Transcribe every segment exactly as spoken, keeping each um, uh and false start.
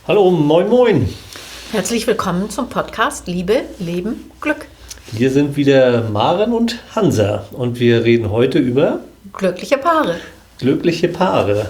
Hallo, moin moin. Herzlich willkommen zum Podcast Liebe, Leben, Glück. Hier sind wieder Maren und Hansa und wir reden heute über glückliche Paare. Glückliche Paare.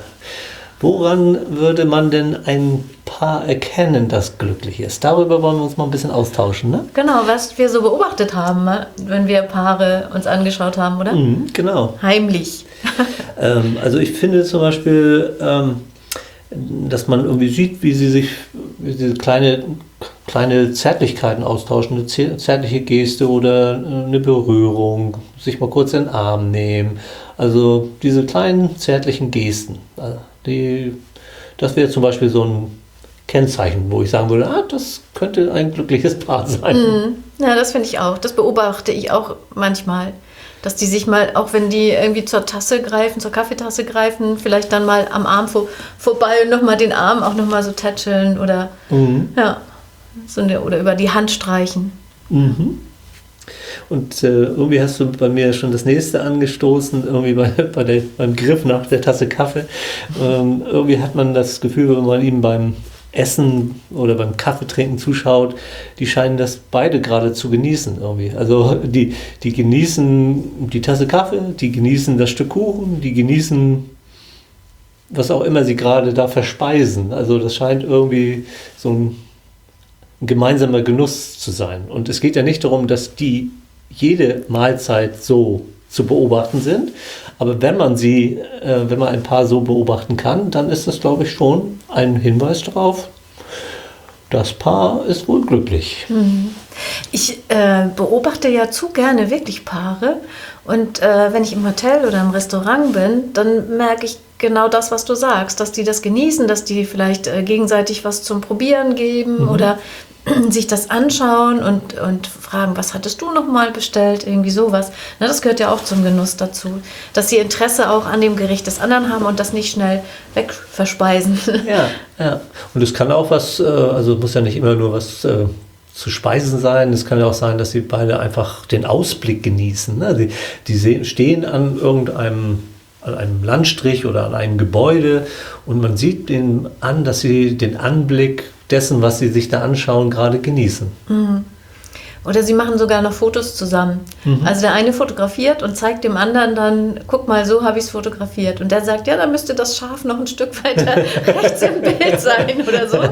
Woran würde man denn ein Paar erkennen, das glücklich ist? Darüber wollen wir uns mal ein bisschen austauschen, ne? Genau, was wir so beobachtet haben, wenn wir Paare uns angeschaut haben, oder? Mhm, genau. Heimlich. ähm, also ich finde zum Beispiel, ähm, dass man irgendwie sieht, wie sie sich, wie diese kleine, kleine Zärtlichkeiten austauschen, eine zärtliche Geste oder eine Berührung, sich mal kurz in den Arm nehmen. Also diese kleinen zärtlichen Gesten, die, das wäre zum Beispiel so ein Kennzeichen, wo ich sagen würde, ah, das könnte ein glückliches Paar sein. Mm, ja, das finde ich auch. Das beobachte ich auch manchmal. Dass die sich mal, auch wenn die irgendwie zur Tasse greifen, zur Kaffeetasse greifen, vielleicht dann mal am Arm vor, vorbei und nochmal den Arm auch nochmal so tätscheln oder, mhm. ja, so eine, oder über die Hand streichen. Mhm. Und äh, irgendwie hast du bei mir schon das nächste angestoßen, irgendwie bei, bei der, beim Griff nach der Tasse Kaffee. Ähm, irgendwie hat man das Gefühl, wenn man ihm beim Essen oder beim Kaffeetrinken zuschaut, die scheinen das beide gerade zu genießen irgendwie. Also die, die genießen die Tasse Kaffee, die genießen das Stück Kuchen, die genießen was auch immer sie gerade da verspeisen. Also das scheint irgendwie so ein, ein gemeinsamer Genuss zu sein. Und es geht ja nicht darum, dass die jede Mahlzeit so zu beobachten sind. Aber wenn man sie, äh, wenn man ein Paar so beobachten kann, dann ist das, glaube ich, schon ein Hinweis darauf, das Paar ist wohl glücklich. Ich äh, beobachte ja zu gerne wirklich Paare. Und äh, wenn ich im Hotel oder im Restaurant bin, dann merke ich genau das, was du sagst, dass die das genießen, dass die vielleicht äh, gegenseitig was zum Probieren geben mhm. oder sich das anschauen und, und fragen, was hattest du noch mal bestellt, irgendwie sowas. Na, das gehört ja auch zum Genuss dazu, dass sie Interesse auch an dem Gericht des anderen haben und das nicht schnell wegverspeisen. Ja, ja. Und es kann auch was, also muss ja nicht immer nur was äh, zu speisen sein, es kann ja auch sein, dass sie beide einfach den Ausblick genießen. Ne? Die, die sehen, stehen an irgendeinem an einem Landstrich oder an einem Gebäude und man sieht denen an, dass sie den Anblick dessen, was sie sich da anschauen, gerade genießen. Mhm. Oder sie machen sogar noch Fotos zusammen. Mhm. Also der eine fotografiert und zeigt dem anderen dann, guck mal, so habe ich es fotografiert. Und der sagt, ja, dann müsste das Schaf noch ein Stück weiter rechts im Bild sein oder so.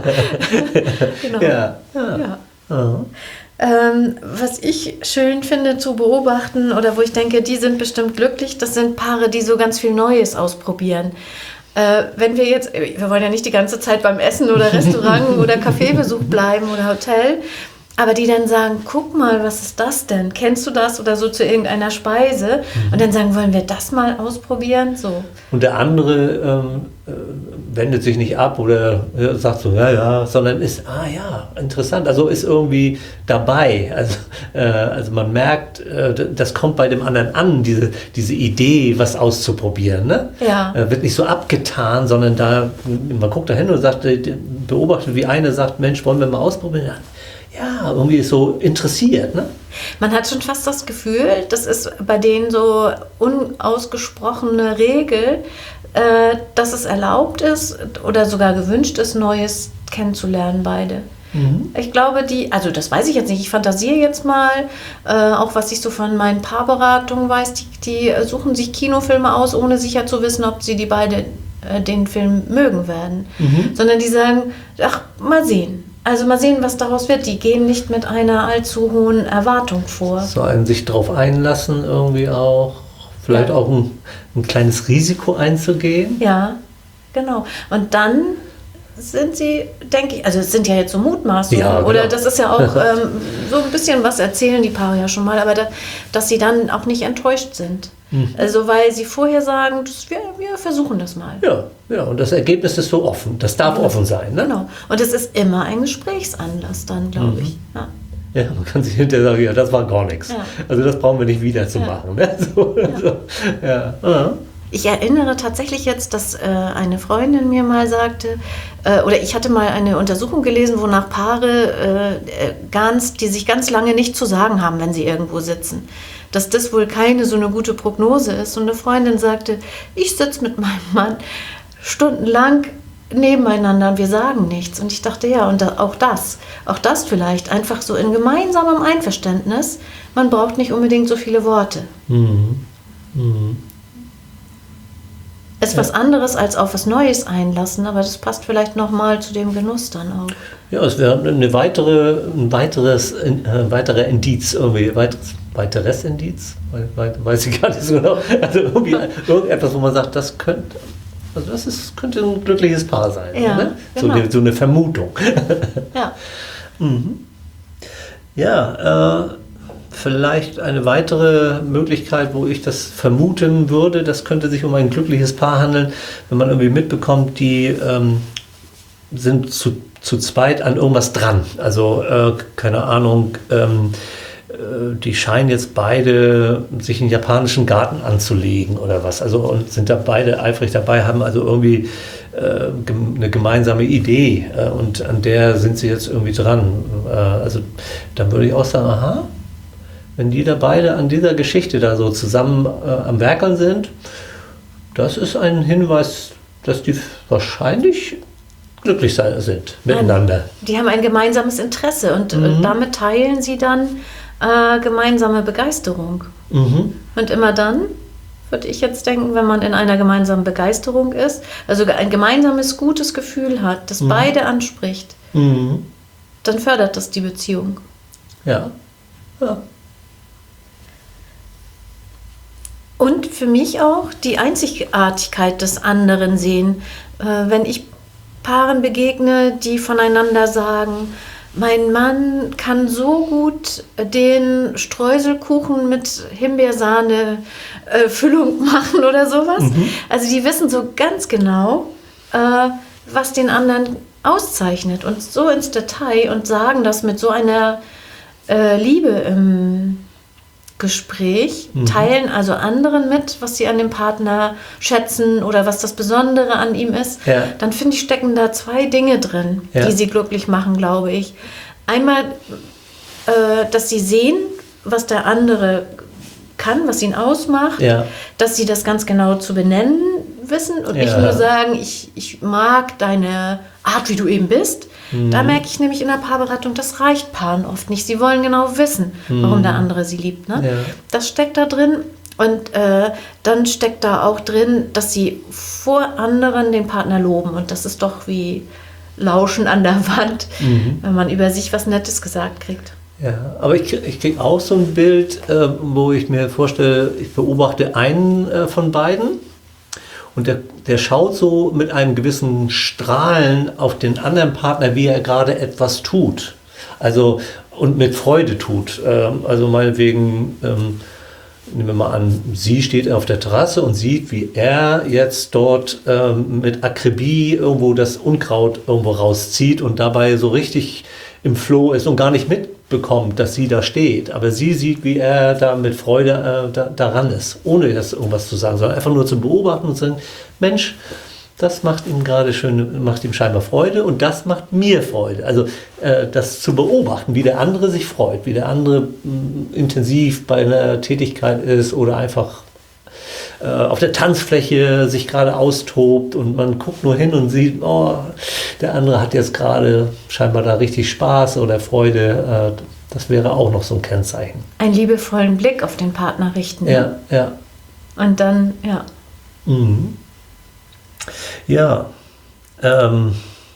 Genau. Ja. ja. ja. Uh-huh. Ähm, was ich schön finde zu beobachten oder wo ich denke, die sind bestimmt glücklich, das sind Paare, die so ganz viel Neues ausprobieren. Äh, wenn wir jetzt, wir wollen ja nicht die ganze Zeit beim Essen oder Restaurant oder Kaffeebesuch bleiben oder Hotel, aber die dann sagen, guck mal, was ist das denn? Kennst du das? Oder so zu irgendeiner Speise. Mhm. Und dann sagen, wollen wir das mal ausprobieren? So. Und der andere ähm, äh, wendet sich nicht ab oder äh, sagt so, ja, ja, sondern ist, ah ja, interessant. Also ist irgendwie dabei. Also, äh, also man merkt, äh, das kommt bei dem anderen an, diese, diese Idee, was auszuprobieren. Ne? Ja. Äh, wird nicht so abgetan, sondern da, man guckt da hin und sagt, beobachtet, wie eine sagt, Mensch, wollen wir mal ausprobieren? Ja, irgendwie ist so interessiert, ne? Man hat schon fast das Gefühl, das ist bei denen so unausgesprochene Regel, äh, dass es erlaubt ist oder sogar gewünscht ist, Neues kennenzulernen, beide. Mhm. Ich glaube, die, also das weiß ich jetzt nicht, ich fantasiere jetzt mal, äh, auch was ich so von meinen Paarberatungen weiß, die, die suchen sich Kinofilme aus, ohne sicher zu wissen, ob sie die beide äh, den Film mögen werden. Mhm. Sondern die sagen, ach, mal sehen. Also mal sehen, was daraus wird. Die gehen nicht mit einer allzu hohen Erwartung vor. So ein sich drauf einlassen irgendwie auch. Vielleicht ja. auch ein, ein kleines Risiko einzugehen. Ja, genau. Und dann sind sie, denke ich, also es sind ja jetzt so Mutmaßungen. Ja, genau. Oder das ist ja auch ähm, so ein bisschen was erzählen die Paare ja schon mal, aber da, dass sie dann auch nicht enttäuscht sind. Mhm. Also weil sie vorher sagen, das, wir, wir versuchen das mal. Ja, ja, und das Ergebnis ist so offen. Das darf ja. offen sein. Ne? Genau. Und es ist immer ein Gesprächsanlass dann, glaube mhm. ich. Ja. Ja, man kann sich hinterher sagen, ja, das war gar nichts. Ja. Also das brauchen wir nicht wieder zu ja. machen. Ne? So, ja. So. Ja. Ja. Ich erinnere tatsächlich jetzt, dass äh, eine Freundin mir mal sagte, äh, oder ich hatte mal eine Untersuchung gelesen, wonach Paare, äh, ganz, die sich ganz lange nicht zu sagen haben, wenn sie irgendwo sitzen, dass das wohl keine so eine gute Prognose ist. Und eine Freundin sagte, ich sitze mit meinem Mann stundenlang nebeneinander und wir sagen nichts. Und ich dachte, ja, und da, auch das, auch das vielleicht, einfach so in gemeinsamem Einverständnis, man braucht nicht unbedingt so viele Worte. Mhm. Mhm. Ist ja was anderes als auf was Neues einlassen, aber das passt vielleicht nochmal zu dem Genuss dann auch. Ja, es wäre eine weitere, ein weiteres, ein weiterer Indiz, irgendwie, weiteres, weiteres Indiz, weiß ich gar nicht so genau. Also irgendwie irgendetwas, wo man sagt, das könnte, also das ist, könnte ein glückliches Paar sein. Ja, ne? So, genau. eine, so eine Vermutung. Ja. Mhm. Ja, äh, vielleicht eine weitere Möglichkeit, wo ich das vermuten würde, das könnte sich um ein glückliches Paar handeln, wenn man irgendwie mitbekommt, die ähm, sind zu, zu zweit an irgendwas dran. Also, äh, keine Ahnung, ähm, äh, die scheinen jetzt beide sich einen japanischen Garten anzulegen oder was. Also, und sind da beide eifrig dabei, haben also irgendwie äh, eine gemeinsame Idee äh, und an der sind sie jetzt irgendwie dran. Äh, also, dann würde ich auch sagen, aha, wenn die da beide an dieser Geschichte da so zusammen äh, am Werkeln sind, das ist ein Hinweis, dass die wahrscheinlich glücklich sein sind miteinander. Die haben ein gemeinsames Interesse und Mhm. äh, damit teilen sie dann äh, gemeinsame Begeisterung. Mhm. Und immer dann, würde ich jetzt denken, wenn man in einer gemeinsamen Begeisterung ist, also ein gemeinsames gutes Gefühl hat, das Mhm. beide anspricht, Mhm. dann fördert das die Beziehung. Ja. Ja. Und für mich auch die Einzigartigkeit des anderen sehen. Äh, wenn ich Paaren begegne, die voneinander sagen, mein Mann kann so gut den Streuselkuchen mit Himbeersahne äh, Füllung machen oder sowas. Mhm. Also die wissen so ganz genau, äh, was den anderen auszeichnet und so ins Detail und sagen das mit so einer äh, Liebe im Gespräch, Mhm. teilen also anderen mit, was sie an dem Partner schätzen oder was das Besondere an ihm ist, Ja. dann finde ich, stecken da zwei Dinge drin, Ja. die sie glücklich machen, glaube ich. Einmal, äh, dass sie sehen, was der andere kann, was ihn ausmacht, Ja. dass sie das ganz genau zu benennen wissen und nicht Ja. nur sagen, ich, ich mag deine Art, wie du eben bist. Mhm. Da merke ich nämlich in der Paarberatung, das reicht Paaren oft nicht. Sie wollen genau wissen, warum Mhm. der andere sie liebt. Ne? Ja. Das steckt da drin. Und äh, dann steckt da auch drin, dass sie vor anderen den Partner loben. Und das ist doch wie Lauschen an der Wand, Mhm. wenn man über sich was Nettes gesagt kriegt. Ja, aber ich, krieg- ich kriege auch so ein Bild, äh, wo ich mir vorstelle, ich beobachte einen äh, von beiden und der, der schaut so mit einem gewissen Strahlen auf den anderen Partner, wie er gerade etwas tut. Also und mit Freude tut. Ähm, also meinetwegen, ähm, nehmen wir mal an, sie steht auf der Terrasse und sieht, wie er jetzt dort ähm, mit Akribie irgendwo das Unkraut irgendwo rauszieht und dabei so richtig im Flow ist und gar nicht mitbekommt, dass sie da steht. Aber sie sieht, wie er da mit Freude äh, da, daran ist, ohne das irgendwas zu sagen, sondern einfach nur zu beobachten und zu sagen, Mensch, das macht ihm gerade schön, macht ihm scheinbar Freude und das macht mir Freude. Also äh, das zu beobachten, wie der andere sich freut, wie der andere mh, intensiv bei einer Tätigkeit ist oder einfach äh, auf der Tanzfläche sich gerade austobt und man guckt nur hin und sieht, oh, der andere hat jetzt gerade scheinbar da richtig Spaß oder Freude. Äh, das wäre auch noch so ein Kennzeichen. Einen liebevollen Blick auf den Partner richten. Ja, ja. Und dann, ja. Mhm. Ja, ähm,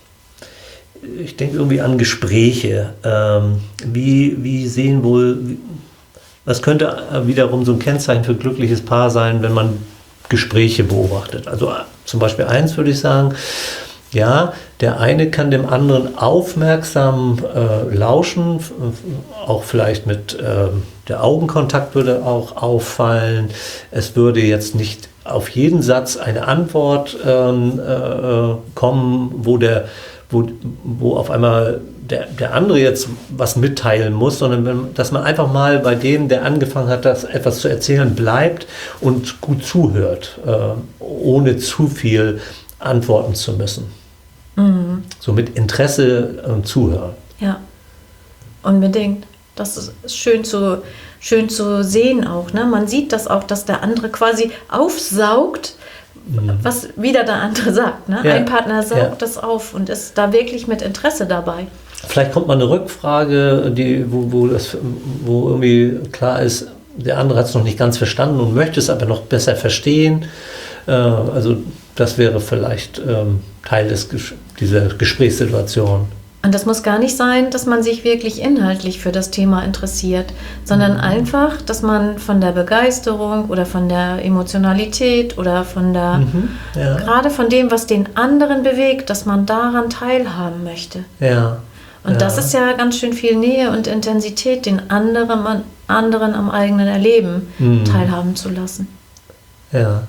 ich denke irgendwie an Gespräche. Ähm, wie, wie sehen wohl, wie, was könnte wiederum so ein Kennzeichen für glückliches Paar sein, wenn man Gespräche beobachtet? Also zum Beispiel eins würde ich sagen, ja, der eine kann dem anderen aufmerksam äh, lauschen, f- auch vielleicht mit ähm, der Augenkontakt würde auch auffallen. Es würde jetzt nicht auf jeden Satz eine Antwort ähm, äh, kommen, wo der, wo, wo auf einmal der, der andere jetzt was mitteilen muss, sondern wenn, dass man einfach mal bei dem, der angefangen hat, das etwas zu erzählen, bleibt und gut zuhört, äh, ohne zu viel antworten zu müssen. Mhm. So mit Interesse äh, zuhören. Ja, unbedingt. Das ist schön zu, schön zu sehen auch. Ne? Man sieht das auch, dass der andere quasi aufsaugt, Mhm. was wieder der andere sagt. Ne? Ja. Ein Partner saugt Ja. das auf und ist da wirklich mit Interesse dabei. Vielleicht kommt mal eine Rückfrage, die, wo, wo, das, wo irgendwie klar ist, der andere hat es noch nicht ganz verstanden und möchte es aber noch besser verstehen. Äh, also das wäre vielleicht ähm, Teil des, dieser Gesprächssituation. Und das muss gar nicht sein, dass man sich wirklich inhaltlich für das Thema interessiert, sondern Mhm. einfach, dass man von der Begeisterung oder von der Emotionalität oder von der, Mhm. Ja. gerade von dem, was den anderen bewegt, dass man daran teilhaben möchte. Ja. Und ja. das ist ja ganz schön viel Nähe und Intensität, den anderen, an, anderen am eigenen Erleben Mhm. teilhaben zu lassen. Ja.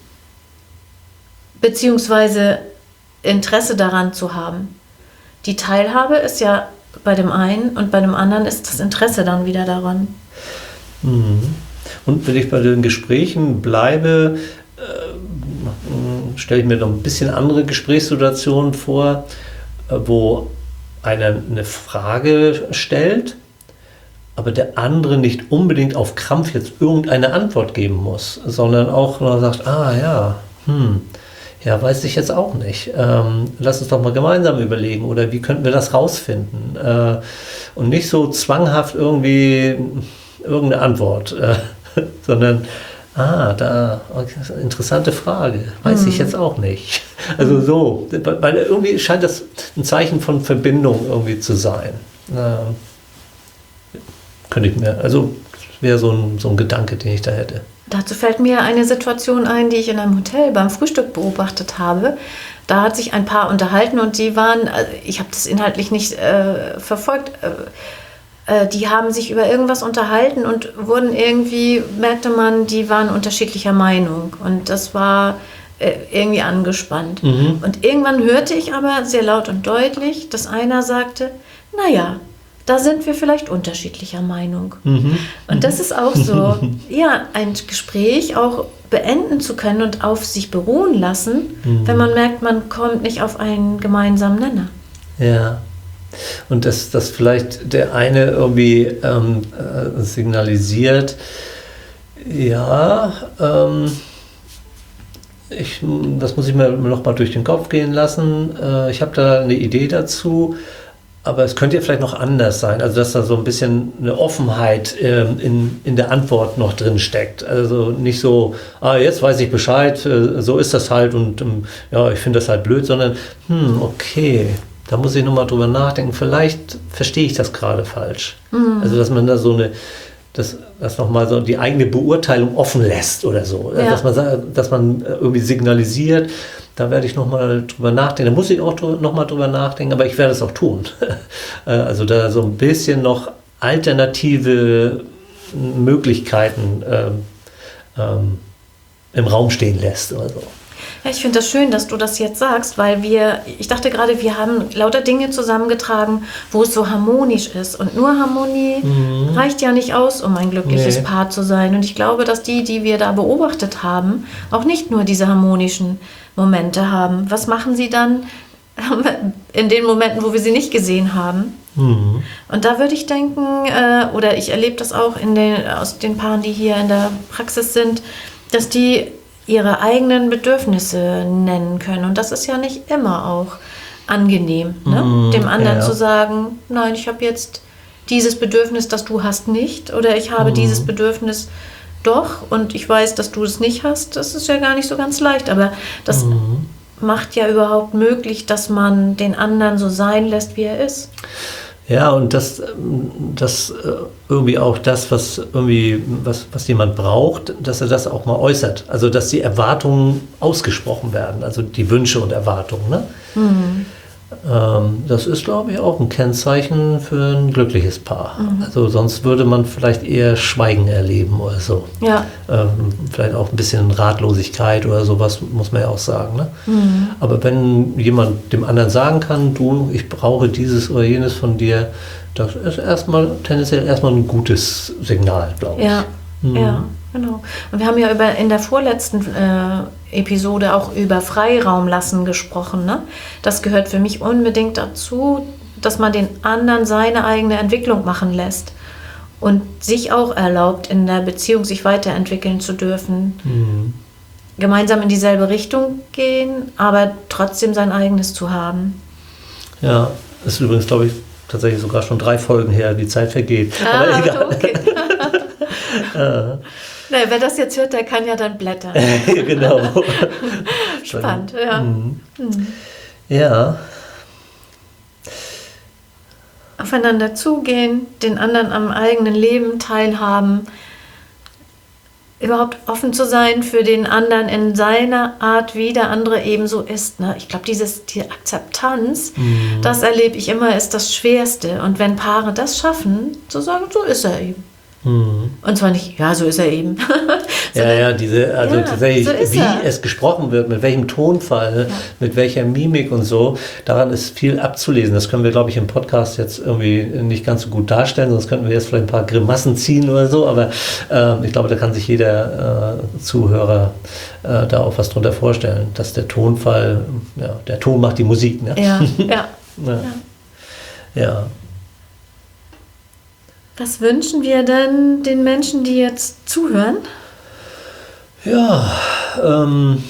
Beziehungsweise Interesse daran zu haben. Die Teilhabe ist ja bei dem einen und bei dem anderen ist das Interesse dann wieder daran. Mhm. Und wenn ich bei den Gesprächen bleibe, äh, stelle ich mir noch ein bisschen andere Gesprächssituationen vor, äh, wo einer eine Frage stellt, aber der andere nicht unbedingt auf Krampf jetzt irgendeine Antwort geben muss, sondern auch noch sagt, ah ja, hm, ja, weiß ich jetzt auch nicht. Ähm, lass uns doch mal gemeinsam überlegen oder wie könnten wir das rausfinden? Äh, und nicht so zwanghaft irgendwie irgendeine Antwort, äh, sondern, ah, da, okay, interessante Frage, weiß Mhm. ich jetzt auch nicht. Also so, weil irgendwie scheint das ein Zeichen von Verbindung irgendwie zu sein. Ähm, könnte ich mir, also wäre so ein, so ein Gedanke, den ich da hätte. Dazu fällt mir eine Situation ein, die ich in einem Hotel beim Frühstück beobachtet habe. Da hat sich ein Paar unterhalten und die waren, also ich habe das inhaltlich nicht äh, verfolgt, äh, äh, die haben sich über irgendwas unterhalten und wurden irgendwie, merkte man, die waren unterschiedlicher Meinung und das war äh, irgendwie angespannt. Mhm. Und irgendwann hörte ich aber sehr laut und deutlich, dass einer sagte, naja, da sind wir vielleicht unterschiedlicher Meinung. Mhm. Und das ist auch so, ja, ein Gespräch auch beenden zu können und auf sich beruhen lassen, Mhm. wenn man merkt, man kommt nicht auf einen gemeinsamen Nenner. Ja. Und dass, dass vielleicht der eine irgendwie ähm, äh, signalisiert, ja, ähm, ich, das muss ich mir noch mal durch den Kopf gehen lassen. Äh, ich habe da eine Idee dazu. Aber es könnte ja vielleicht noch anders sein, also dass da so ein bisschen eine Offenheit ähm, in, in der Antwort noch drin steckt. Also nicht so, ah, jetzt weiß ich Bescheid, äh, so ist das halt und ähm, ja, ich finde das halt blöd, sondern, hm, okay, da muss ich nochmal drüber nachdenken, vielleicht verstehe ich das gerade falsch. Mhm. Also dass man da so eine, dass, dass nochmal so die eigene Beurteilung offen lässt oder so. Ja. Dass man, sa- dass man irgendwie signalisiert, da werde ich nochmal drüber nachdenken. Da muss ich auch nochmal drüber nachdenken, aber ich werde es auch tun. Also da so ein bisschen noch alternative Möglichkeiten ähm, ähm, im Raum stehen lässt oder so. Ja, ich finde das schön, dass du das jetzt sagst, weil wir, ich dachte gerade, wir haben lauter Dinge zusammengetragen, wo es so harmonisch ist. Und nur Harmonie Mhm. reicht ja nicht aus, um ein glückliches Nee. Paar zu sein. Und ich glaube, dass die, die wir da beobachtet haben, auch nicht nur diese harmonischen Momente haben. Was machen sie dann in den Momenten, wo wir sie nicht gesehen haben? Mhm. Und da würde ich denken, äh, oder ich erlebe das auch in den, aus den Paaren, die hier in der Praxis sind, dass die ihre eigenen Bedürfnisse nennen können. Und das ist ja nicht immer auch angenehm, ne? Mm, dem anderen ja. zu sagen, nein, ich habe jetzt dieses Bedürfnis, das du hast, nicht. Oder ich habe Mm. dieses Bedürfnis doch und ich weiß, dass du es nicht hast. Das ist ja gar nicht so ganz leicht. Aber das Mhm. macht ja überhaupt möglich, dass man den anderen so sein lässt, wie er ist. Ja, und das, ähm, das äh, irgendwie auch das, was irgendwie, was, was jemand braucht, dass er das auch mal äußert. Also dass die Erwartungen ausgesprochen werden, also die Wünsche und Erwartungen. Ne? Mhm. Ähm, das ist, glaube ich, auch ein Kennzeichen für ein glückliches Paar. Mhm. Also sonst würde man vielleicht eher Schweigen erleben oder so. Ja. Ähm, vielleicht auch ein bisschen Ratlosigkeit oder sowas, muss man ja auch sagen. Ne? Mhm. Aber wenn jemand dem anderen sagen kann, du, ich brauche dieses oder jenes von dir, das ist erstmal tendenziell erstmal ein gutes Signal, glaube ich. Ja, Mhm. ja, genau. Und wir haben ja über, in der vorletzten äh, Episode auch über Freiraum lassen gesprochen. Ne? Das gehört für mich unbedingt dazu, dass man den anderen seine eigene Entwicklung machen lässt und sich auch erlaubt, in der Beziehung sich weiterentwickeln zu dürfen. Mhm. gemeinsam in dieselbe Richtung gehen, aber trotzdem sein eigenes zu haben. Ja, ist übrigens, glaube ich, tatsächlich sogar schon drei Folgen her, die Zeit vergeht. Ah, aber egal. Okay. äh. Na, wer das jetzt hört, der kann ja dann blättern. Genau. Spannend, ja. Mhm. Mhm. Ja. Aufeinander zugehen, den anderen am eigenen Leben teilhaben, überhaupt offen zu sein für den anderen in seiner Art, wie der andere ebenso ist. Ne? Ich glaube, dieses die Akzeptanz, mhm. das erlebe ich immer, ist das Schwerste. Und wenn Paare das schaffen, zu sagen, so ist er eben. Mhm. Und zwar nicht, ja, so ist er eben. ja, ja, diese, also ja, tatsächlich, so wie er. es gesprochen wird, mit welchem Tonfall, ja. mit welcher Mimik und so, daran ist viel abzulesen. Das können wir, glaube ich, im Podcast jetzt irgendwie nicht ganz so gut darstellen, sonst könnten wir jetzt vielleicht ein paar Grimassen ziehen oder so, aber äh, ich glaube, da kann sich jeder äh, Zuhörer äh, da auch was drunter vorstellen, dass der Tonfall, ja, der Ton macht die Musik. Ne? Ja, ja. ja. ja. ja. Was wünschen wir denn den Menschen, die jetzt zuhören? Ja, ähm,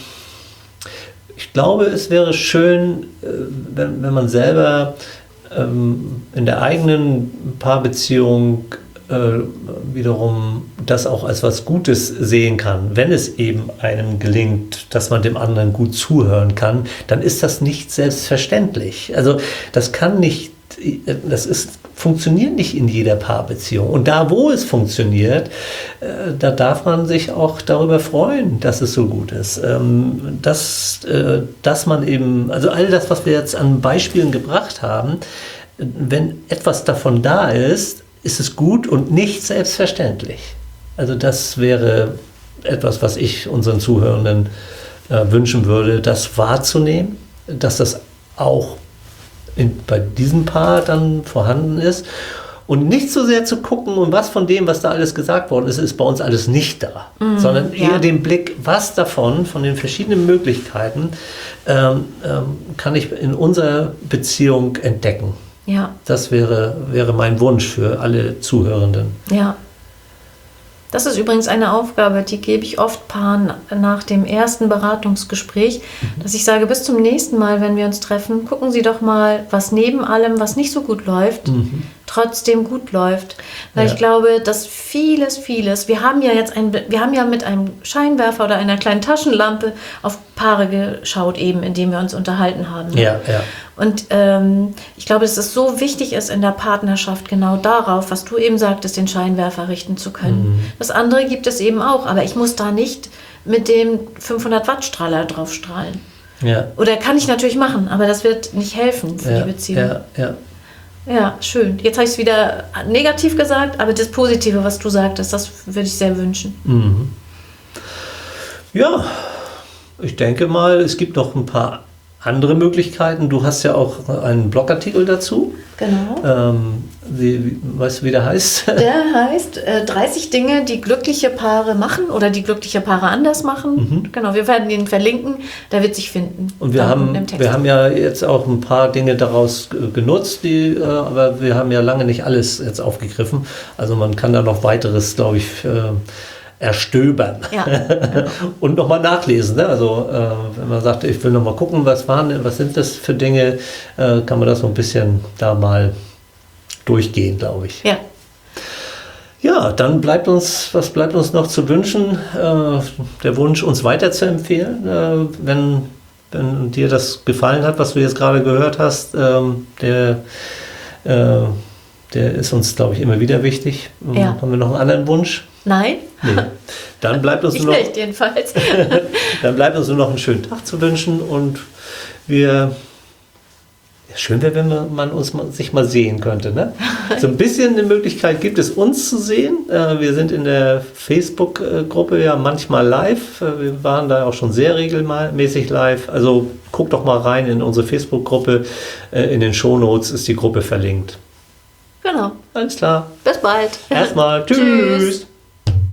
ich glaube, es wäre schön, äh, wenn, wenn man selber ähm, in der eigenen Paarbeziehung äh, wiederum das auch als was Gutes sehen kann. Wenn es eben einem gelingt, dass man dem anderen gut zuhören kann, dann ist das nicht selbstverständlich. Also das kann nicht Das ist, funktioniert nicht in jeder Paarbeziehung. Und da, wo es funktioniert, äh, da darf man sich auch darüber freuen, dass es so gut ist. Ähm, dass, äh, dass man eben, also all das, was wir jetzt an Beispielen gebracht haben, wenn etwas davon da ist, ist es gut und nicht selbstverständlich. Also das wäre etwas, was ich unseren Zuhörenden äh, wünschen würde, das wahrzunehmen, dass das auch In, bei diesem Paar dann vorhanden ist und nicht so sehr zu gucken, und was von dem, was da alles gesagt worden ist, ist bei uns alles nicht da, mm, sondern eher ja. den Blick, was davon, von den verschiedenen Möglichkeiten, ähm, ähm, kann ich in unserer Beziehung entdecken. Ja. Das wäre, wäre mein Wunsch für alle Zuhörenden. Ja. Das ist übrigens eine Aufgabe, die gebe ich oft Paaren nach dem ersten Beratungsgespräch, mhm. dass ich sage, bis zum nächsten Mal, wenn wir uns treffen, gucken Sie doch mal, was neben allem, was nicht so gut läuft, mhm. trotzdem gut läuft. Weil ja. ich glaube, dass vieles, vieles, wir haben ja jetzt ein, wir haben ja mit einem Scheinwerfer oder einer kleinen Taschenlampe auf Paare geschaut, eben, indem wir uns unterhalten haben. Ne? Ja, ja. Und ähm, ich glaube, dass es so wichtig ist in der Partnerschaft, genau darauf, was du eben sagtest, den Scheinwerfer richten zu können. Mhm. Das andere gibt es eben auch, aber ich muss da nicht mit dem fünfhundert Watt Strahler drauf strahlen. Ja. Oder kann ich natürlich machen, aber das wird nicht helfen für ja, die Beziehung. Ja, ja. Ja, schön. Jetzt habe ich es wieder negativ gesagt, aber das Positive, was du sagtest, das würde ich sehr wünschen. Mhm. Ja, ich denke mal, es gibt noch ein paar andere Möglichkeiten. Du hast ja auch einen Blogartikel dazu. Genau. Ähm, wie, wie, weißt du, wie der heißt? Der heißt äh, dreißig Dinge, die glückliche Paare machen oder die glückliche Paare anders machen. Mhm. Genau, wir werden ihn verlinken, der wird sich finden. Und wir haben, wir haben ja jetzt auch ein paar Dinge daraus genutzt, die, äh, aber wir haben ja lange nicht alles jetzt aufgegriffen. Also man kann da noch weiteres, glaube ich, äh, erstöbern ja, genau. und nochmal nachlesen. Ne? Also äh, wenn man sagt, ich will nochmal gucken, was waren, was sind das für Dinge, äh, kann man das so ein bisschen da mal durchgehen, glaube ich. Ja. Ja, dann bleibt uns, was bleibt uns noch zu wünschen? Äh, der Wunsch, uns weiterzuempfehlen, äh, wenn, wenn dir das gefallen hat, was du jetzt gerade gehört hast, ähm, der äh, der ist uns, glaube ich, immer wieder wichtig. Ja. Haben wir noch einen anderen Wunsch? Nein. Nee. Dann bleibt uns ich nur noch, nicht, jedenfalls. Dann bleibt uns nur noch einen schönen Tag zu wünschen und wir. Schön wäre, wenn man uns mal, sich mal sehen könnte. Ne? So ein bisschen eine Möglichkeit gibt es, uns zu sehen. Wir sind in der Facebook-Gruppe ja manchmal live. Wir waren da auch schon sehr regelmäßig live. Also guck doch mal rein in unsere Facebook-Gruppe. In den Shownotes ist die Gruppe verlinkt. Genau. Alles klar. Bis bald. Erstmal. Tschüss. Tschüss.